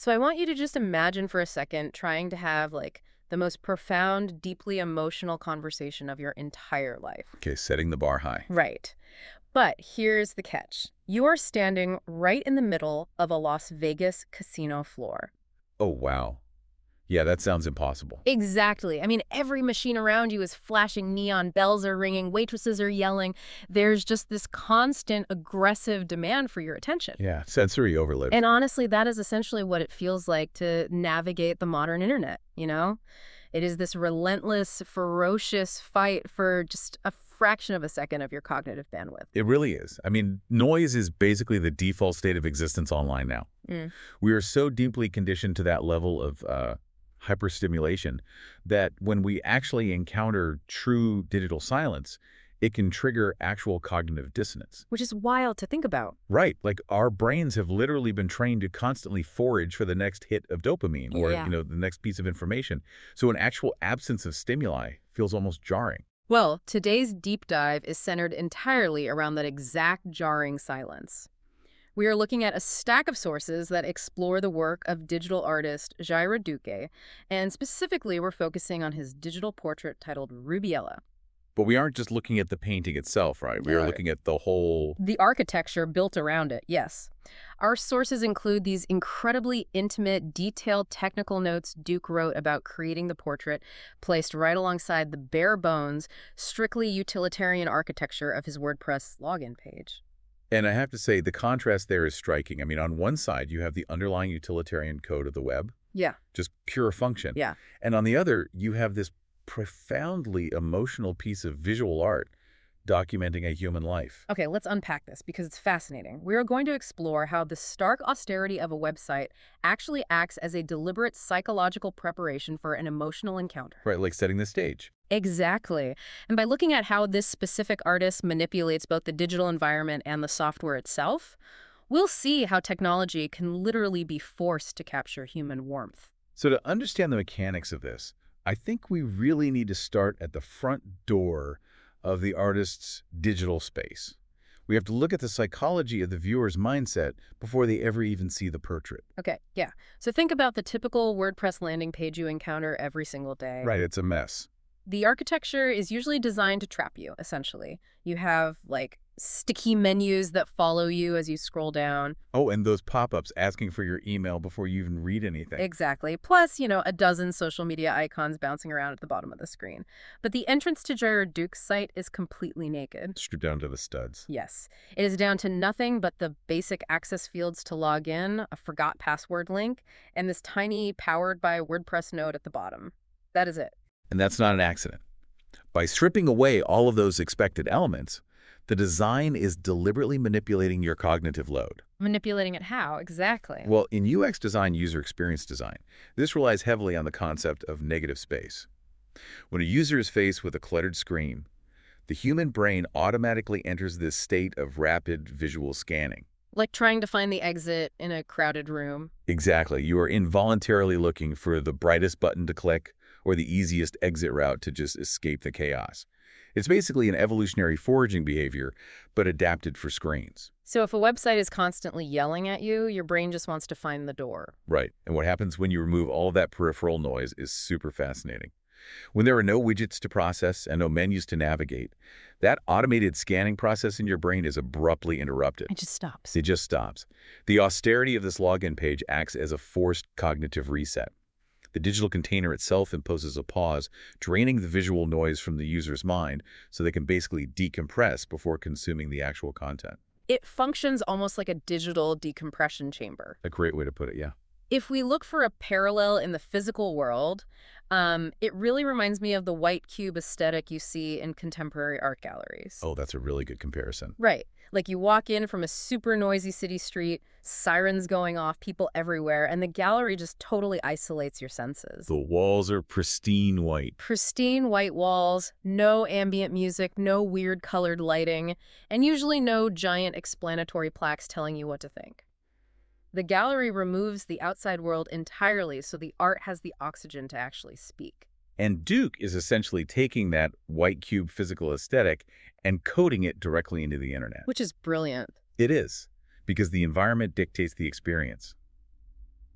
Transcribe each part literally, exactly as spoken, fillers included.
So I want you to just imagine for a second trying to have like the most profound, deeply emotional conversation of your entire life. Okay, setting the bar high. Right. But here's the catch. You are standing right in the middle of a Las Vegas casino floor. Oh, wow. Yeah, that sounds impossible. Exactly. I mean, every machine around you is flashing, neon bells are ringing, waitresses are yelling. There's just this constant aggressive demand for your attention. Yeah, sensory overload. And honestly, that is essentially what it feels like to navigate the modern internet, you know? It is this relentless, ferocious fight for just a fraction of a second of your cognitive bandwidth. It really is. I mean, noise is basically the default state of existence online now. Mm. We are so deeply conditioned to that level of uh, hyperstimulation that when we actually encounter true digital silence, it can trigger actual cognitive dissonance. Which is wild to think about. Right. Like our brains have literally been trained to constantly forage for the next hit of dopamine or, Yeah. you know, the next piece of information. So an actual absence of stimuli feels almost jarring. Well, today's deep dive is centered entirely around that exact jarring silence. We are looking at a stack of sources that explore the work of digital artist Jaira Duque, and specifically we're focusing on his digital portrait titled Rubiella. But we aren't just looking at the painting itself, right? We are Right. looking at the whole... The architecture built around it, yes. Our sources include these incredibly intimate, detailed technical notes Duke wrote about creating the portrait, placed right alongside the bare bones, strictly utilitarian architecture of his WordPress login page. And I have to say, the contrast there is striking. I mean, on one side, you have the underlying utilitarian code of the web, Yeah, just pure function. yeah. And on the other, you have this profoundly emotional piece of visual art documenting a human life. Okay, let's unpack this because it's fascinating. We are going to explore how the stark austerity of a website actually acts as a deliberate psychological preparation for an emotional encounter. Right, like setting the stage. Exactly. And by looking at how this specific artist manipulates both the digital environment and the software itself, we'll see how technology can literally be forced to capture human warmth. So to understand the mechanics of this, I think we really need to start at the front door of the artist's digital space. We have to look at the psychology of the viewer's mindset before they ever even see the portrait. Okay, yeah. So think about the typical WordPress landing page you encounter every single day. Right, it's a mess. The architecture is usually designed to trap you, essentially. You have, like, sticky menus that follow you as you scroll down. Oh, and those pop-ups asking for your email before you even read anything. Exactly. Plus, you know, a dozen social media icons bouncing around at the bottom of the screen. But the entrance to Jaira Duke's site is completely naked. Stripped down to the studs. Yes. It is down to nothing but the basic access fields to log in, a forgot password link, and this tiny powered by WordPress node at the bottom. That is it. And that's not an accident. By stripping away all of those expected elements, the design is deliberately manipulating your cognitive load. Manipulating it how? Exactly. Well, in U X design, user experience design, this relies heavily on the concept of negative space. When a user is faced with a cluttered screen, the human brain automatically enters this state of rapid visual scanning. Like trying to find the exit in a crowded room. Exactly. You are involuntarily looking for the brightest button to click or the easiest exit route to just escape the chaos. It's basically an evolutionary foraging behavior, but adapted for screens. So if a website is constantly yelling at you, your brain just wants to find the door. Right. And what happens when you remove all of that peripheral noise is super fascinating. When there are no widgets to process and no menus to navigate, that automated scanning process in your brain is abruptly interrupted. It just stops. It just stops. The austerity of this login page acts as a forced cognitive reset. The digital container itself imposes a pause, draining the visual noise from the user's mind so they can basically decompress before consuming the actual content. It functions almost like a digital decompression chamber. A great way to put it, yeah. If we look for a parallel in the physical world, um, it really reminds me of the white cube aesthetic you see in contemporary art galleries. Oh, that's a really good comparison. Right. Like you walk in from a super noisy city street, sirens going off, people everywhere, and the gallery just totally isolates your senses. The walls are pristine white. Pristine white walls, no ambient music, no weird colored lighting, and usually no giant explanatory plaques telling you what to think. The gallery removes the outside world entirely so the art has the oxygen to actually speak. And Duke is essentially taking that white cube physical aesthetic and coding it directly into the internet. Which is brilliant. It is, because the environment dictates the experience.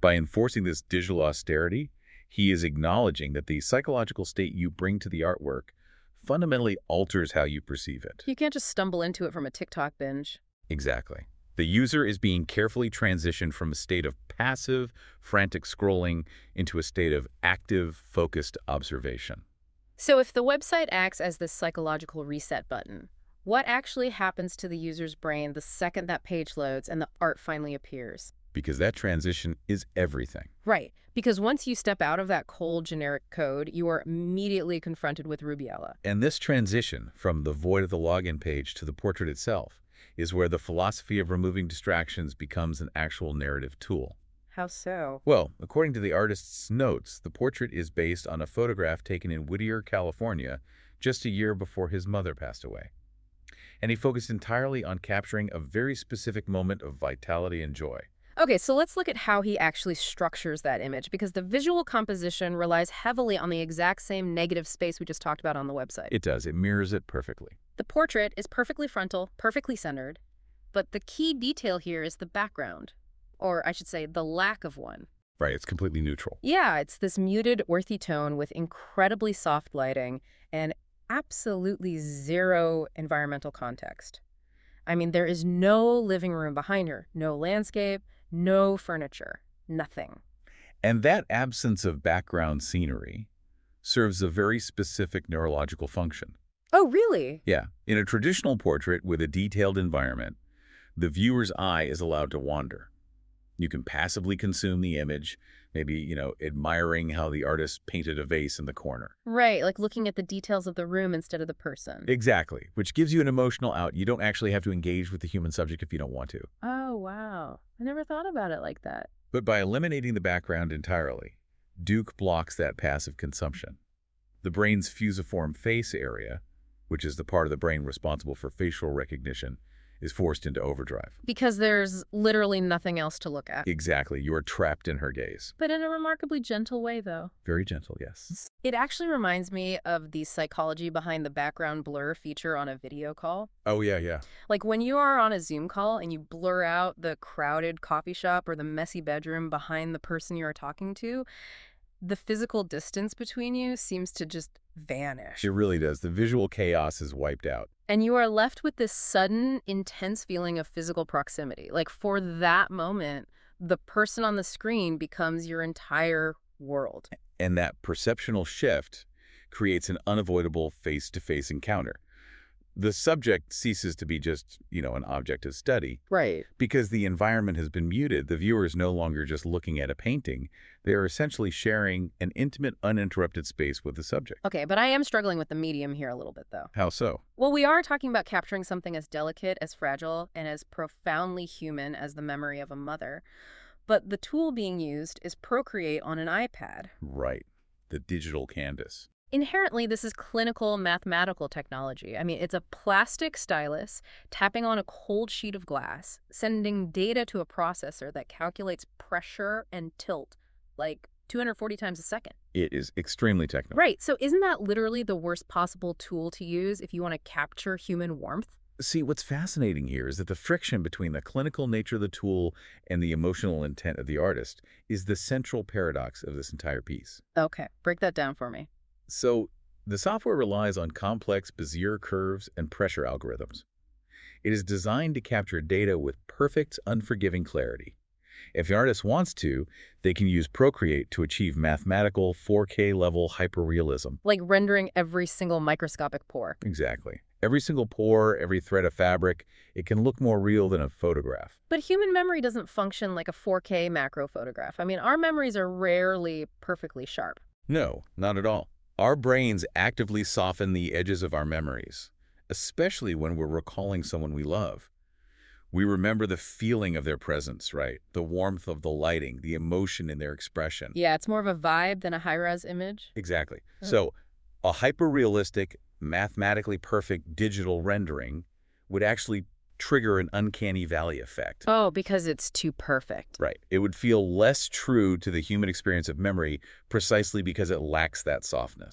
By enforcing this digital austerity, he is acknowledging that the psychological state you bring to the artwork fundamentally alters how you perceive it. You can't just stumble into it from a TikTok binge. Exactly. The user is being carefully transitioned from a state of passive, frantic scrolling into a state of active, focused observation. So if the website acts as this psychological reset button, what actually happens to the user's brain the second that page loads and the art finally appears? Because that transition is everything. Right, because once you step out of that cold, generic code, you are immediately confronted with Rubiella. And this transition from the void of the login page to the portrait itself is where the philosophy of removing distractions becomes an actual narrative tool. How so? Well, according to the artist's notes, the portrait is based on a photograph taken in Whittier, California, just a year before his mother passed away. And he focused entirely on capturing a very specific moment of vitality and joy. Okay, so let's look at how he actually structures that image, because the visual composition relies heavily on the exact same negative space we just talked about on the website. It does. It mirrors it perfectly. The portrait is perfectly frontal, perfectly centered, but the key detail here is the background, or I should say the lack of one. Right, it's completely neutral. Yeah, it's this muted, earthy tone with incredibly soft lighting and absolutely zero environmental context. I mean, there is no living room behind her, no landscape, no furniture, nothing. And that absence of background scenery serves a very specific neurological function. Oh, really? Yeah. In a traditional portrait with a detailed environment, the viewer's eye is allowed to wander. You can passively consume the image, maybe, you know, admiring how the artist painted a vase in the corner. Right, like looking at the details of the room instead of the person. Exactly, which gives you an emotional out. You don't actually have to engage with the human subject if you don't want to. Oh, wow. I never thought about it like that. But by eliminating the background entirely, Duke blocks that passive consumption. The brain's fusiform face area, which is the part of the brain responsible for facial recognition, is forced into overdrive. Because there's literally nothing else to look at. Exactly. You are trapped in her gaze. But in a remarkably gentle way, though. Very gentle, yes. It actually reminds me of the psychology behind the background blur feature on a video call. Oh, yeah, yeah. Like when you are on a Zoom call and you blur out the crowded coffee shop or the messy bedroom behind the person you are talking to, the physical distance between you seems to just vanish. It really does. The visual chaos is wiped out. And you are left with this sudden, intense feeling of physical proximity. Like for that moment, the person on the screen becomes your entire world. And that perceptual shift creates an unavoidable face-to-face encounter. The subject ceases to be just, you know, an object of study. Right. Because the environment has been muted, the viewer is no longer just looking at a painting. They are essentially sharing an intimate, uninterrupted space with the subject. Okay, but I am struggling with the medium here a little bit, though. How so? Well, we are talking about capturing something as delicate, as fragile, and as profoundly human as the memory of a mother. But the tool being used is Procreate on an iPad. Right. The digital canvas. Inherently, this is clinical mathematical technology. I mean, it's a plastic stylus tapping on a cold sheet of glass, sending data to a processor that calculates pressure and tilt like two hundred forty times a second. It is extremely technical. Right. So isn't that literally the worst possible tool to use if you want to capture human warmth? See, what's fascinating here is that the friction between the clinical nature of the tool and the emotional intent of the artist is the central paradox of this entire piece. Okay, break that down for me. So, the software relies on complex Bezier curves and pressure algorithms. It is designed to capture data with perfect, unforgiving clarity. If the artist wants to, they can use Procreate to achieve mathematical four K level hyperrealism. Like rendering every single microscopic pore. Exactly. Every single pore, every thread of fabric, it can look more real than a photograph. But human memory doesn't function like a four K macro photograph. I mean, our memories are rarely perfectly sharp. No, not at all. Our brains actively soften the edges of our memories, especially when we're recalling someone we love. We remember the feeling of their presence, right? The warmth of the lighting, the emotion in their expression. Yeah, it's more of a vibe than a high-res image. Exactly. So a hyper-realistic, mathematically perfect digital rendering would actually trigger an uncanny valley effect. Oh, because it's too perfect. Right. It would feel less true to the human experience of memory precisely because it lacks that softness.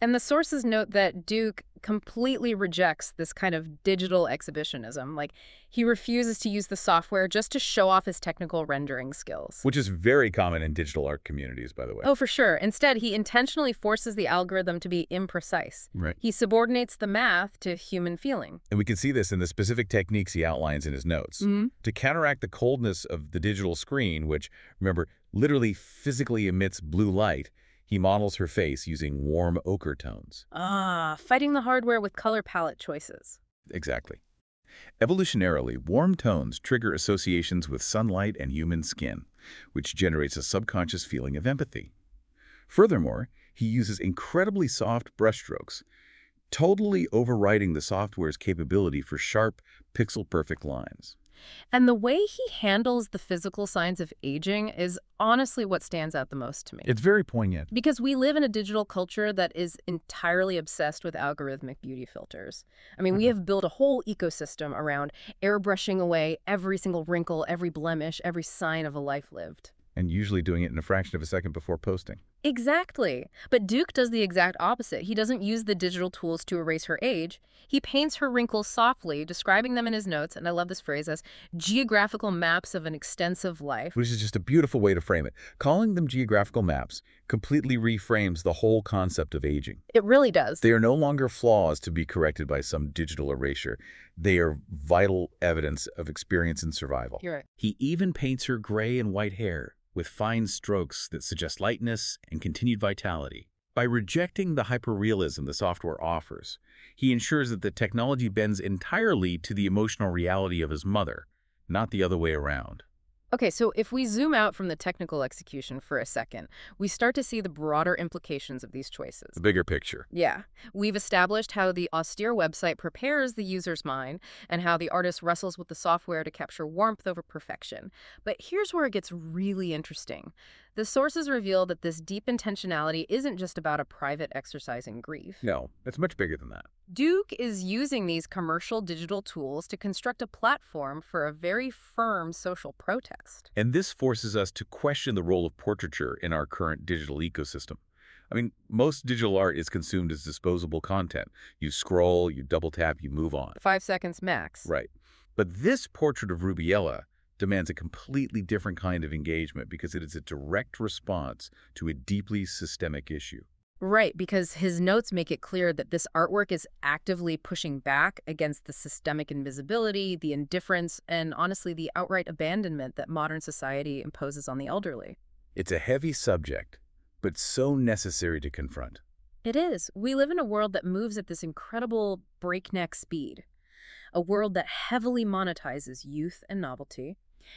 And the sources note that Duke completely rejects this kind of digital exhibitionism. Like, he refuses to use the software just to show off his technical rendering skills. Which is very common in digital art communities, by the way. Oh, for sure. Instead, he intentionally forces the algorithm to be imprecise. Right. He subordinates the math to human feeling. And we can see this in the specific techniques he outlines in his notes. Mm-hmm. To counteract the coldness of the digital screen, which, remember, literally physically emits blue light, he models her face using warm ochre tones. Ah, fighting the hardware with color palette choices. Exactly. Evolutionarily, warm tones trigger associations with sunlight and human skin, which generates a subconscious feeling of empathy. Furthermore, he uses incredibly soft brushstrokes, totally overriding the software's capability for sharp, pixel-perfect lines. And the way he handles the physical signs of aging is honestly what stands out the most to me. It's very poignant. Because we live in a digital culture that is entirely obsessed with algorithmic beauty filters. I mean, mm-hmm. we have built a whole ecosystem around airbrushing away every single wrinkle, every blemish, every sign of a life lived. And usually doing it in a fraction of a second before posting. Exactly. But Duke does the exact opposite. He doesn't use the digital tools to erase her age. He paints her wrinkles softly, describing them in his notes, and I love this phrase, as geographical maps of an extensive life. Which is just a beautiful way to frame it. Calling them geographical maps completely reframes the whole concept of aging. It really does. They are no longer flaws to be corrected by some digital erasure. They are vital evidence of experience and survival. You're right. He even paints her gray and white hair with fine strokes that suggest lightness and continued vitality. By rejecting the hyperrealism the software offers, he ensures that the technology bends entirely to the emotional reality of his mother, not the other way around. Okay, so if we zoom out from the technical execution for a second, we start to see the broader implications of these choices. The bigger picture. Yeah. We've established how the austere website prepares the user's mind and how the artist wrestles with the software to capture warmth over perfection. But here's where it gets really interesting. The sources reveal that this deep intentionality isn't just about a private exercise in grief. No, it's much bigger than that. Duke is using these commercial digital tools to construct a platform for a very firm social protest. And this forces us to question the role of portraiture in our current digital ecosystem. I mean, most digital art is consumed as disposable content. You scroll, you double tap, you move on. Five seconds max. Right. But this portrait of Rubiella demands a completely different kind of engagement because it is a direct response to a deeply systemic issue. Right, because his notes make it clear that this artwork is actively pushing back against the systemic invisibility, the indifference, and honestly, the outright abandonment that modern society imposes on the elderly. It's a heavy subject, but so necessary to confront. It is. We live in a world that moves at this incredible breakneck speed, a world that heavily monetizes youth and novelty.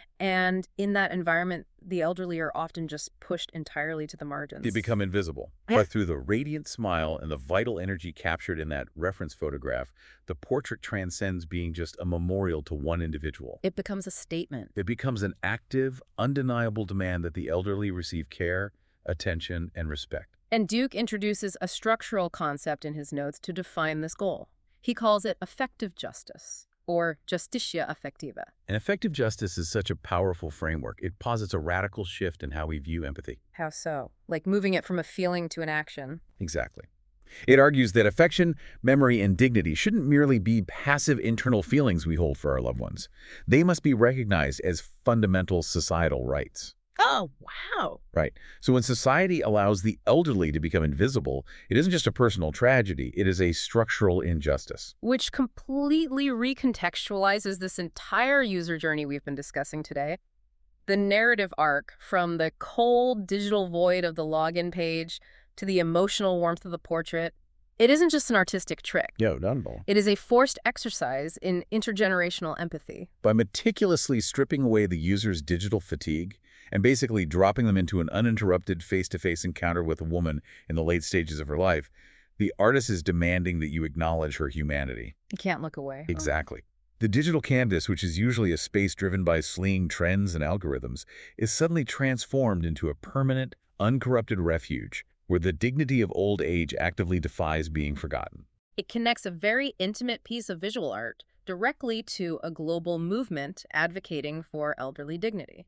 And in that environment, the elderly are often just pushed entirely to the margins. They become invisible. Yeah. But through the radiant smile and the vital energy captured in that reference photograph, the portrait transcends being just a memorial to one individual. It becomes a statement. It becomes an active, undeniable demand that the elderly receive care, attention, and respect. And Duke introduces a structural concept in his notes to define this goal. He calls it effective justice, or justitia affectiva. And effective justice is such a powerful framework. It posits a radical shift in how we view empathy. How so? Like moving it from a feeling to an action. Exactly. It argues that affection, memory, and dignity shouldn't merely be passive internal feelings we hold for our loved ones. They must be recognized as fundamental societal rights. Oh, wow. Right. So when society allows the elderly to become invisible, it isn't just a personal tragedy, it is a structural injustice. Which completely recontextualizes this entire user journey we've been discussing today. The narrative arc, from the cold digital void of the login page to the emotional warmth of the portrait, it isn't just an artistic trick. No, not at all. It is a forced exercise in intergenerational empathy. By meticulously stripping away the user's digital fatigue and basically dropping them into an uninterrupted face-to-face encounter with a woman in the late stages of her life, the artist is demanding that you acknowledge her humanity. You can't look away. Exactly. The digital canvas, which is usually a space driven by fleeing trends and algorithms, is suddenly transformed into a permanent, uncorrupted refuge where the dignity of old age actively defies being forgotten. It connects a very intimate piece of visual art directly to a global movement advocating for elderly dignity.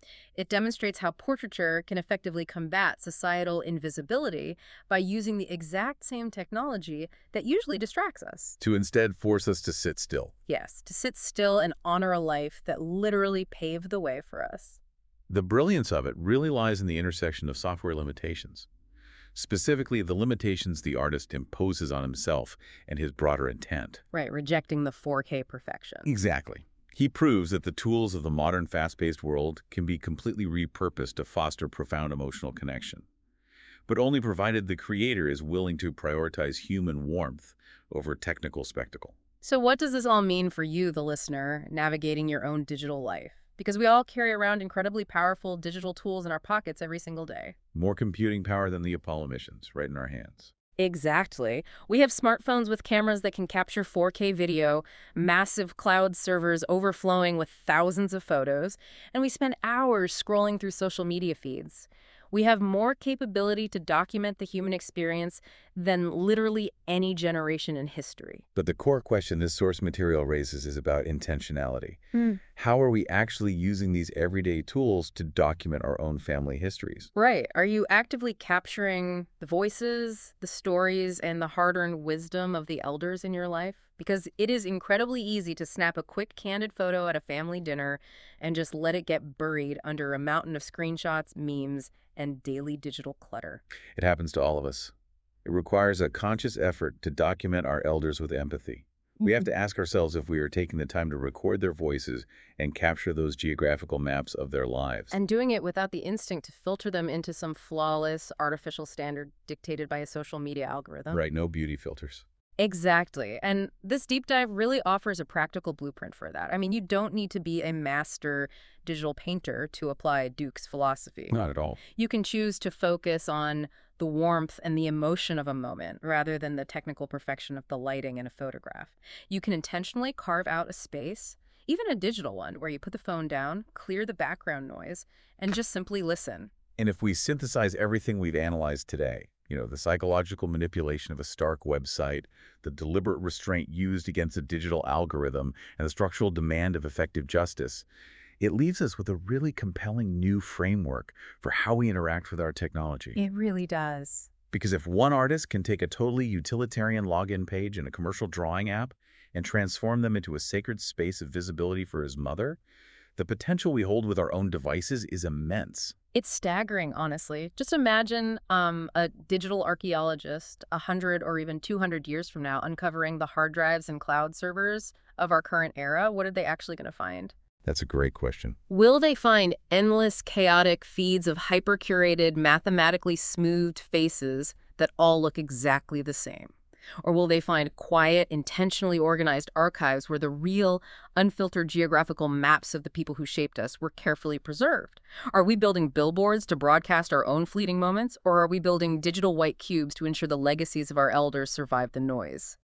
It demonstrates how portraiture can effectively combat societal invisibility by using the exact same technology that usually distracts us. To instead force us to sit still. Yes, to sit still and honor a life that literally paved the way for us. The brilliance of it really lies in the intersection of software limitations. Specifically, the limitations the artist imposes on himself and his broader intent. Right, rejecting the four K perfection. Exactly. He proves that the tools of the modern fast-paced world can be completely repurposed to foster profound emotional connection, but only provided the creator is willing to prioritize human warmth over technical spectacle. So what does this all mean for you, the listener, navigating your own digital life? Because we all carry around incredibly powerful digital tools in our pockets every single day. More computing power than the Apollo missions, right in our hands. Exactly. We have smartphones with cameras that can capture four K video, massive cloud servers overflowing with thousands of photos, and we spend hours scrolling through social media feeds. We have more capability to document the human experience than literally any generation in history. But the core question this source material raises is about intentionality. Mm. How are we actually using these everyday tools to document our own family histories? Right. Are you actively capturing the voices, the stories, and the hard-earned wisdom of the elders in your life? Because it is incredibly easy to snap a quick candid photo at a family dinner and just let it get buried under a mountain of screenshots, memes, and daily digital clutter. It happens to all of us. It requires a conscious effort to document our elders with empathy. We have to ask ourselves if we are taking the time to record their voices and capture those geographical maps of their lives. And doing it without the instinct to filter them into some flawless artificial standard dictated by a social media algorithm. Right, no beauty filters. Exactly. And this deep dive really offers a practical blueprint for that. I mean, you don't need to be a master digital painter to apply Duke's philosophy. Not at all. You can choose to focus on the warmth and the emotion of a moment rather than the technical perfection of the lighting in a photograph. You can intentionally carve out a space, even a digital one, where you put the phone down, clear the background noise, and just simply listen. And if we synthesize everything we've analyzed today, you know, the psychological manipulation of a stark website, the deliberate restraint used against a digital algorithm, and the structural demand of effective justice, it leaves us with a really compelling new framework for how we interact with our technology. It really does. Because if one artist can take a totally utilitarian login page in a commercial drawing app and transform them into a sacred space of visibility for his mother, the potential we hold with our own devices is immense. It's staggering, honestly. Just imagine um, a digital archaeologist a hundred or even two hundred years from now uncovering the hard drives and cloud servers of our current era. What are they actually going to find? That's a great question. Will they find endless, chaotic feeds of hyper-curated, mathematically smoothed faces that all look exactly the same? Or will they find quiet, intentionally organized archives where the real, unfiltered geographical maps of the people who shaped us were carefully preserved? Are we building billboards to broadcast our own fleeting moments, or are we building digital white cubes to ensure the legacies of our elders survive the noise?